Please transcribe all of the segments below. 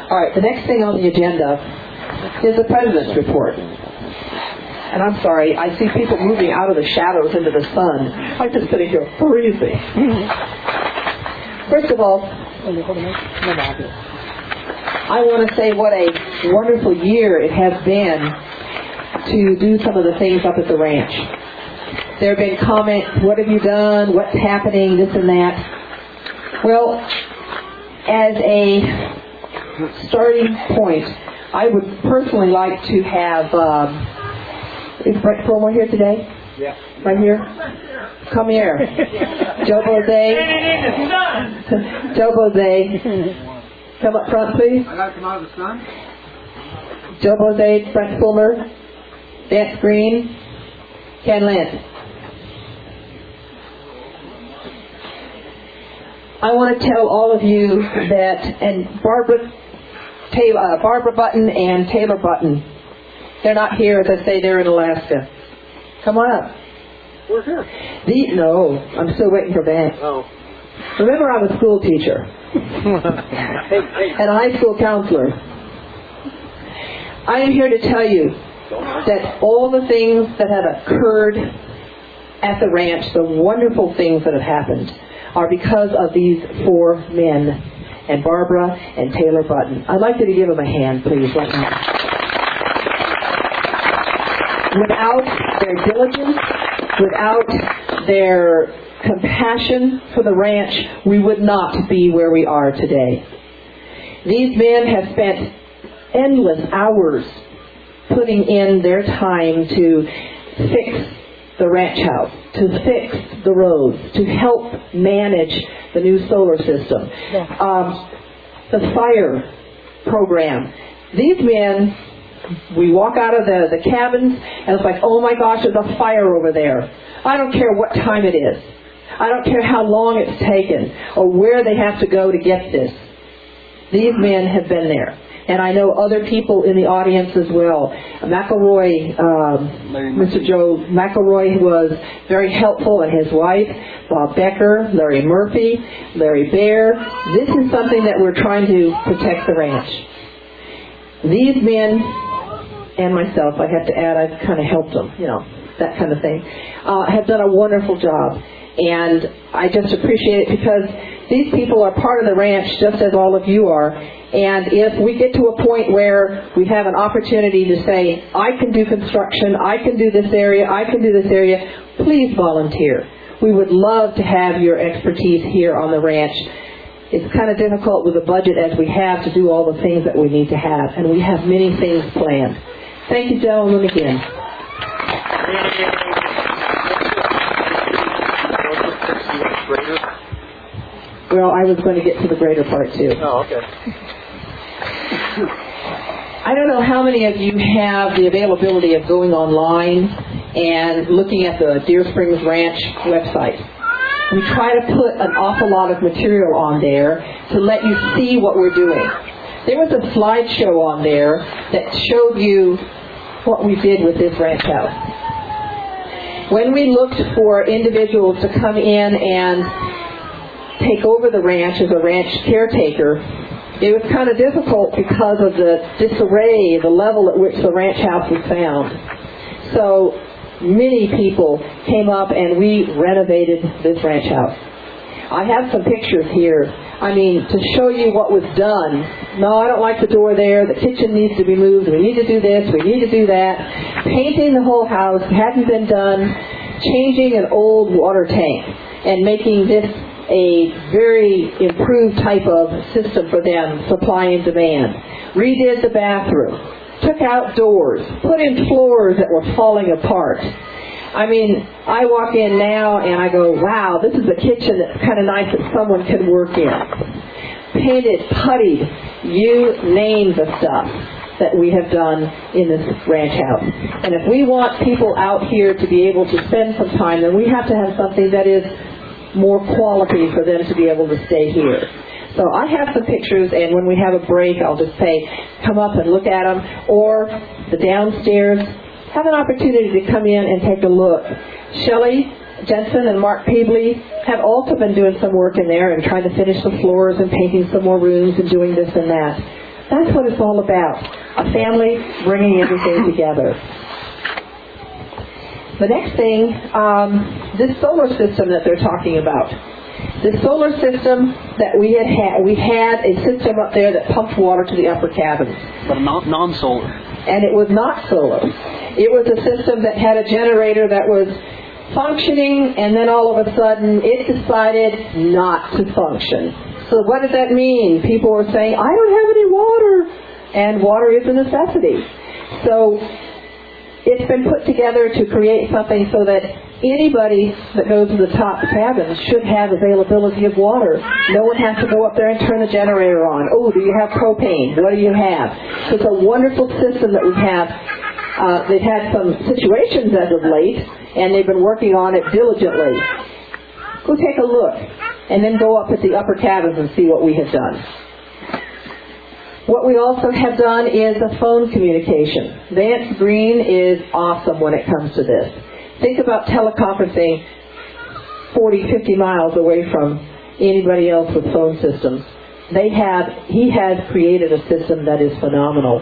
All right, the next thing on the agenda is the President's report. And I'm sorry, I see people moving out of the shadows into the sun. I'm just sitting here freezing. First of all, I want to say what a wonderful year it has been to do some of the things up at the ranch. There have been comments, what have you done, what's happening, this and that. Well, as a starting point, I would personally like to have, is Brett Fulmer here today? Yeah. Right here? Come here. Joe Bose. Joe Bose. Come up front, please. I got to come out of the sun? Joe Bose, Brent Fulmer, Vance Green, Ken Lent. I want to tell all of you that, and Barbara Button and Taylor Button, they're not here, as I say, they're in Alaska. Come on up. We're here. No, I'm still waiting for Vance. Oh. Remember, I'm a school teacher and a high school counselor. I am here to tell you that all the things that have occurred at the ranch, the wonderful things that have happened, are because of these four men, and Barbara and Taylor Button. I'd like you to give them a hand, please. Without their diligence, without their compassion for the ranch, we would not be where we are today. These men have spent endless hours putting in their time to fix the ranch house, to fix the roads, to help manage the new solar system, the fire program. These men, we walk out of the cabins and it's like, oh my gosh, there's a fire over there. I don't care what time it is. I don't care how long it's taken or where they have to go to get this. These men have been there. And I know other people in the audience as well. McElroy, Mr. Joe McElroy was very helpful, and his wife, Bob Becker, Larry Murphy, Larry Bear. This is something that we're trying to protect the ranch. These men, and myself, I have to add, I've kind of helped them, that kind of thing, have done a wonderful job. And I just appreciate it because these people are part of the ranch just as all of you are. And if we get to a point where we have an opportunity to say, I can do construction, I can do this area, I can do this area, please volunteer. We would love to have your expertise here on the ranch. It's kind of difficult with the budget as we have to do all the things that we need to have. And we have many things planned. Thank you, gentlemen, again. Well, I was going to get to the greater part, too. Oh, okay. I don't know how many of you have the availability of going online and looking at the Deer Springs Ranch website. We try to put an awful lot of material on there to let you see what we're doing. There was a slideshow on there that showed you what we did with this ranch house. When we looked for individuals to come in and take over the ranch as a ranch caretaker, it was kind of difficult because of the disarray, the level at which the ranch house was found. So many people came up and we renovated this ranch house. I have some pictures here. I mean, to show you what was done. No, I don't like the door there. The kitchen needs to be moved. We need to do this. We need to do that. Painting the whole house hadn't been done. Changing an old water tank and making this a very improved type of system for them, supply and demand. Redid the bathroom. Took out doors. Put in floors that were falling apart. I mean, I walk in now and I go, wow, this is a kitchen that's kind of nice that someone could work in. Painted, puttied, you name the stuff that we have done in this ranch house. And if we want people out here to be able to spend some time, then we have to have something that is more quality for them to be able to stay here. So I have some pictures, and when we have a break, I'll just say, come up and look at them. Or the downstairs, have an opportunity to come in and take a look. Shelley Jensen and Mark Peebley have also been doing some work in there and trying to finish the floors and painting some more rooms and doing this and that. That's what it's all about. A family bringing everything together. The next thing, this solar system that they're talking about. The solar system that we had a system up there that pumped water to the upper cabins. But non-solar. And it was not solar. It was a system that had a generator that was functioning, and then all of a sudden it decided not to function. So what did that mean? People were saying, I don't have any water. And water is a necessity. So it's been put together to create something so that anybody that goes to the top cabins should have availability of water. No one has to go up there and turn the generator on. Oh, do you have propane? What do you have? So it's a wonderful system that we have. They've had some situations as of late, and they've been working on it diligently. Go take a look, and then go up at the upper cabins and see what we have done. What we also have done is a phone communication. Vance Green is awesome when it comes to this. Think about teleconferencing 40, 50 miles away from anybody else with phone systems. He has created a system that is phenomenal.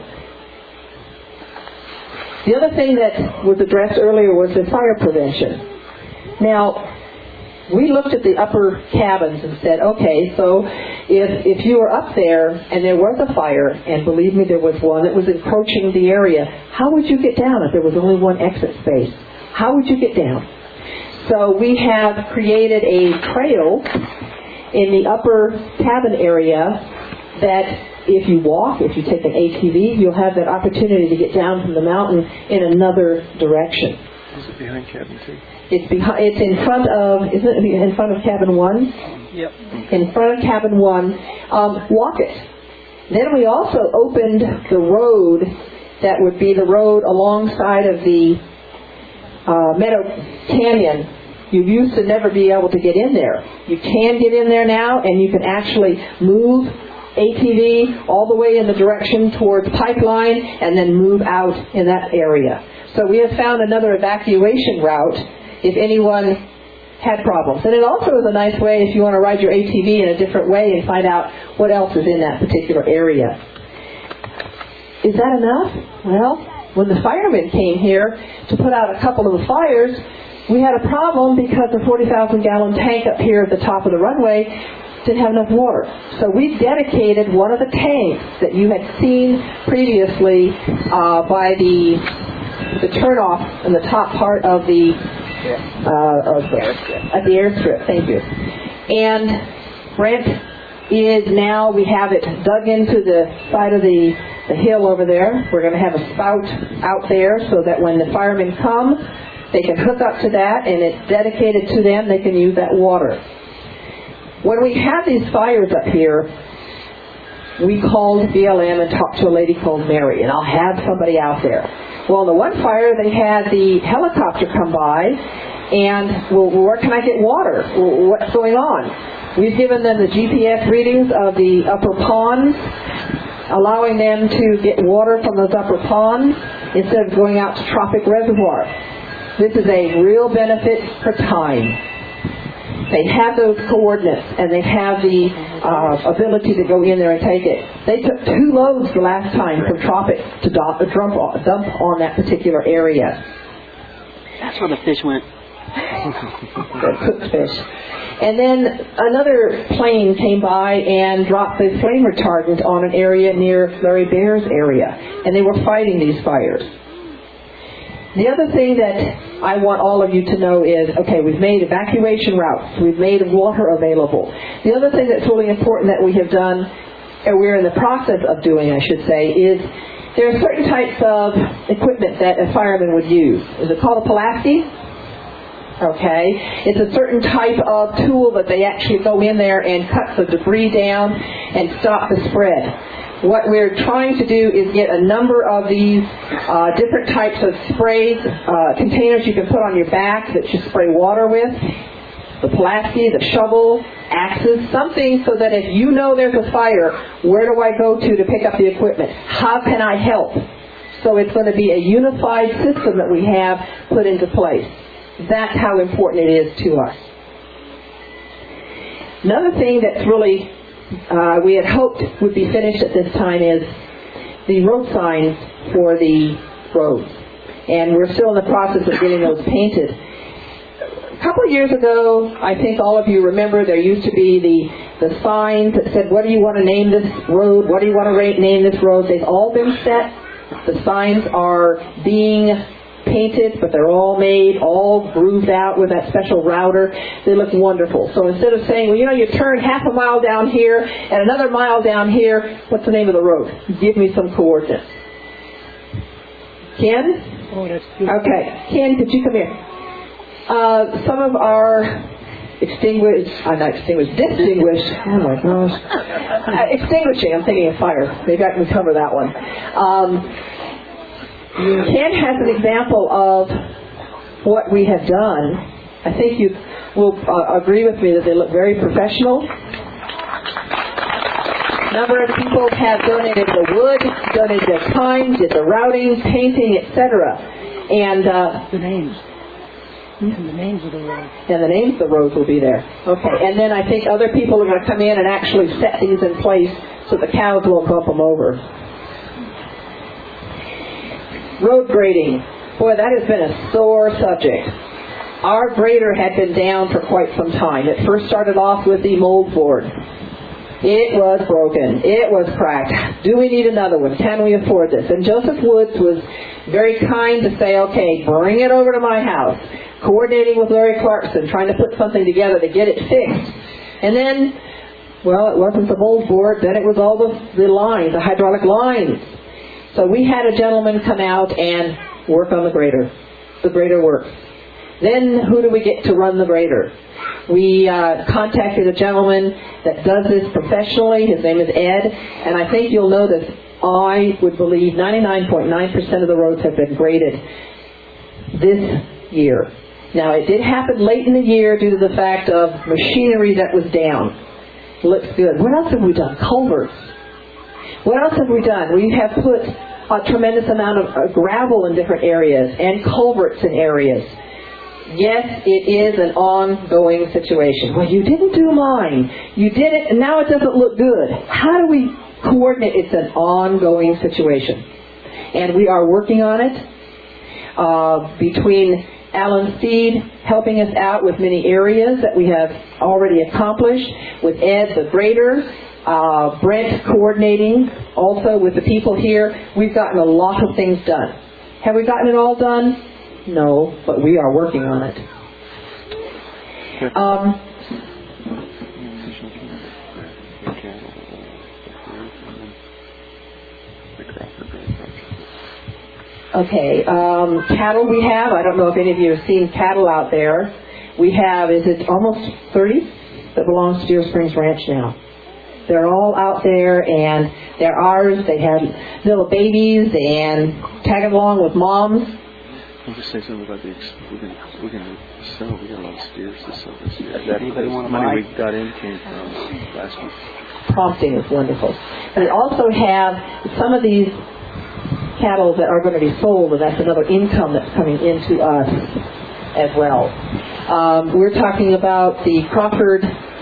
The other thing that was addressed earlier was the fire prevention. Now, we looked at the upper cabins and said, okay, so if you were up there and there was a fire, and believe me, there was one that was encroaching the area, how would you get down if there was only one exit space? How would you get down? So we have created a trail in the upper cabin area that if you walk, if you take an ATV, you'll have that opportunity to get down from the mountain in another direction. Is it behind cabin 2? It's in front of, isn't it in front of cabin 1? Yep. In front of cabin 1. Walk it. Then we also opened the road that would be the road alongside of the Meadow Canyon. You used to never be able to get in there. You can get in there now, and you can actually move ATV all the way in the direction towards Pipeline and then move out in that area. So we have found another evacuation route if anyone had problems. And it also is a nice way if you want to ride your ATV in a different way and find out what else is in that particular area. Is that enough? Well, when the firemen came here to put out a couple of the fires, we had a problem because the 40,000-gallon tank up here at the top of the runway didn't have enough water. So we dedicated one of the tanks that you had seen previously by the turnoff in the top part of the airstrip. Thank you. And Brent is now, we have it dug into the side of the hill over there. We're going to have a spout out there so that when the firemen come, they can hook up to that, and it's dedicated to them. They can use that water. When we had these fires up here, we called BLM and talked to a lady called Mary, and I'll have somebody out there. Well, in the one fire, they had the helicopter come by, and, well, where can I get water? What's going on? We've given them the GPS readings of the upper ponds, allowing them to get water from those upper ponds instead of going out to Tropic Reservoir. This is a real benefit for time. They have those coordinates, and they have the ability to go in there and take it. They took 2 loads the last time from Tropic to dump on that particular area. That's where the fish went. The cooked fish. And then another plane came by and dropped the flame retardant on an area near Larry Bear's area, and they were fighting these fires. The other thing that I want all of you to know is, okay, we've made evacuation routes. We've made water available. The other thing that's really important that we have done, or we're in the process of doing, I should say, is there are certain types of equipment that a fireman would use. Is it called a Pulaski? Okay. It's a certain type of tool that they actually go in there and cut the debris down and stop the spread. What we're trying to do is get a number of these different types of sprays, containers you can put on your back that you spray water with, the Pulaski, the shovel, axes, something so that if you know there's a fire, where do I go to pick up the equipment? How can I help? So it's going to be a unified system that we have put into place. That's how important it is to us. Another thing that's really we had hoped would be finished at this time is the road signs for the roads. And we're still in the process of getting those painted. A couple of years ago, I think all of you remember, there used to be the signs that said, what do you want to name this road? What do you want to name this road? They've all been set. The signs are being painted, but they're all made, all grooved out with that special router. They look wonderful. So instead of saying, well, you turn half a mile down here and another mile down here, what's the name of the road? Give me some coordinates. Ken? Oh, that's beautiful. Okay. Ken, could you come here? Some of our distinguished, oh my gosh. Extinguishing, I'm thinking of fire. Maybe I can cover that one. Ken has an example of what we have done. I think you will agree with me that they look very professional. A number of people have donated the wood, donated their time, did the routing, painting, etc. And the names. And the names of the roads. And the names of the roads will be there. Okay. And then I think other people are going to come in and actually set these in place so the cows won't bump them over. Road grading. Boy, that has been a sore subject. Our grader had been down for quite some time. It first started off with the mold board. It was broken. It was cracked. Do we need another one? Can we afford this? And Joseph Woods was very kind to say, okay, bring it over to my house. Coordinating with Larry Clarkson, trying to put something together to get it fixed. And then, well, it wasn't the mold board. Then it was all the lines, the hydraulic lines. So we had a gentleman come out and work on the grader. The grader works. Then who do we get to run the grader? We contacted a gentleman that does this professionally. His name is Ed. And I think you'll notice, I would believe 99.9% of the roads have been graded this year. Now, it did happen late in the year due to the fact of machinery that was down. Looks good. What else have we done? Culverts. What else have we done? We have put a tremendous amount of gravel in different areas and culverts in areas. Yes, it is an ongoing situation. Well, you didn't do mine. You did it, and now it doesn't look good. How do we coordinate? It's an ongoing situation. And we are working on it between Alan Steed helping us out with many areas that we have already accomplished, with Ed, the grader, Brent coordinating also with the people here. We've gotten a lot of things done. Have we gotten it all done? No, but we are working on it. Okay, cattle we have. I don't know if any of you have seen cattle out there. We have, is it almost 30 that belongs to Deer Springs Ranch now? They're all out there, and they're ours. They have little babies and tagging along with moms. I'll just say something about we're going to sell. We got a lot of steers to sell this year. That money we got in came from last week. Prompting is wonderful. We also have some of these cattle that are going to be sold, and that's another income that's coming into us as well. We're talking about the Crawford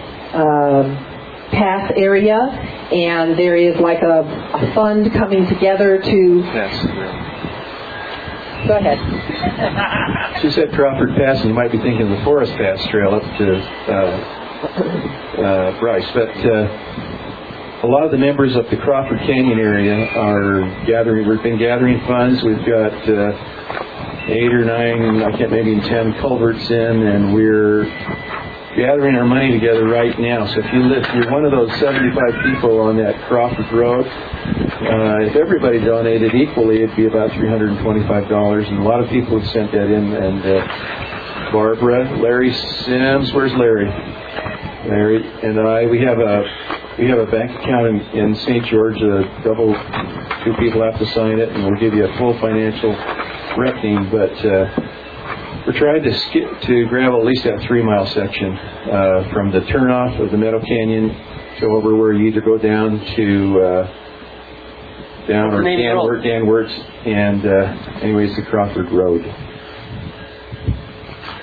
Pass area, and there is like a fund coming together to... Yes, Go ahead. She said Crawford Pass, and you might be thinking of the Forest Pass Trail up to Bryce. But a lot of the members up the Crawford Canyon area are gathering. We've been gathering funds. We've got 8 or 9, I can't maybe 10 culverts in, and we're gathering our money together right now. So if you're one of those 75 people on that Crawford Road, if everybody donated equally, it'd be about $325, and a lot of people have sent that in. And Barbara, Larry Sims, where's Larry? Larry and I, we have a bank account in St. George. 2 people have to sign it, and we'll give you a full financial reckoning. But we're trying to gravel at least that 3-mile section from the turnoff of the Meadow Canyon to over where you either go down to Danworth, and anyways, the Crawford Road.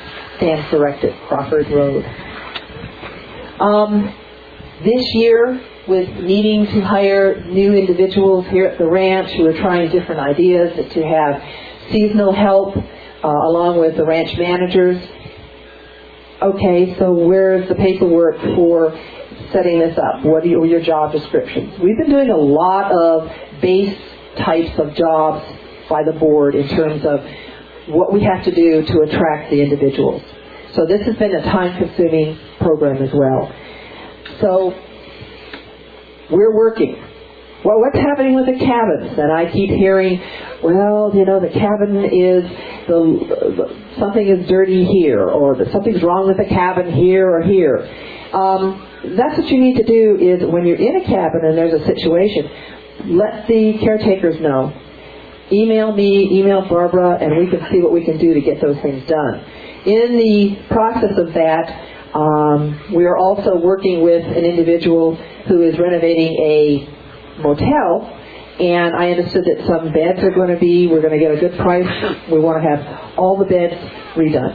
Stand corrected, Crawford Road. This year, with needing to hire new individuals here at the ranch who are trying different ideas, to have seasonal help along with the ranch managers. Okay, so where's the paperwork for setting this up? What are your job descriptions? We've been doing a lot of base types of jobs by the board in terms of what we have to do to attract the individuals. So this has been a time-consuming program as well. So we're working. Well, what's happening with the cabins? And I keep hearing, well, the cabin is, something is dirty here, or something's wrong with the cabin here or here. That's what you need to do is when you're in a cabin and there's a situation, let the caretakers know. Email me, email Barbara, and we can see what we can do to get those things done. In the process of that, we are also working with an individual who is renovating a motel, and I understood that some beds are going to be, we're going to get a good price. We want to have all the beds redone.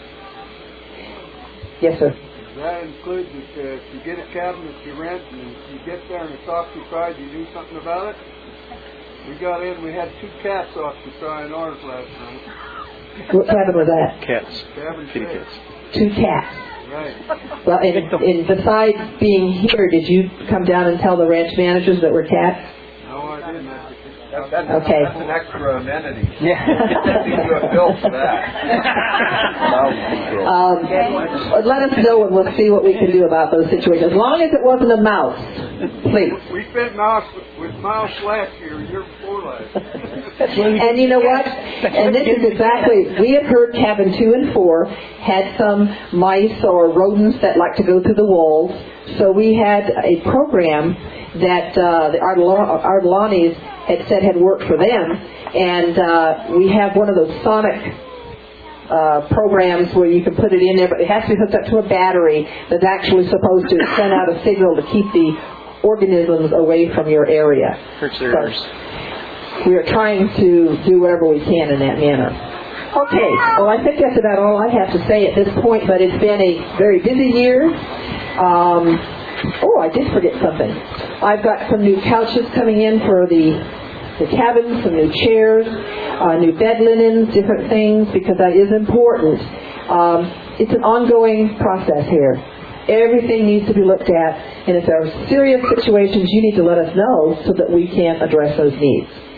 Yes, sir. Does that include that if you get a cabin that you rent and you get there and it's occupied, you do something about it? We got in, we had 2 cats occupying ours last night. What cabin was that? Cats. Cabin Kitty 6. cats. 2 cats. Right. Well, and besides being here, did you come down and tell the ranch managers that we're cats? No, I didn't. Okay. That's an extra amenity. Yeah. You do a bill for that. Let us know and we'll see what we can do about those situations. As long as it wasn't a mouse, please. We fed mouse with mouse last year, year before last. And you know what? And this is exactly, we had heard cabin 2 and 4 had some mice or rodents that like to go through the walls. So we had a program that the Ardelanis had said had worked for them. And we have one of those sonic programs where you can put it in there, but it has to be hooked up to a battery that's actually supposed to send out a signal to keep the organisms away from your area. Hurts their ears. We are trying to do whatever we can in that manner. Okay, well, I think that's about all I have to say at this point, but it's been a very busy year. I did forget something. I've got some new couches coming in for the cabin, some new chairs, new bed linens, different things, because that is important. It's an ongoing process here. Everything needs to be looked at, and if there are serious situations, you need to let us know so that we can address those needs.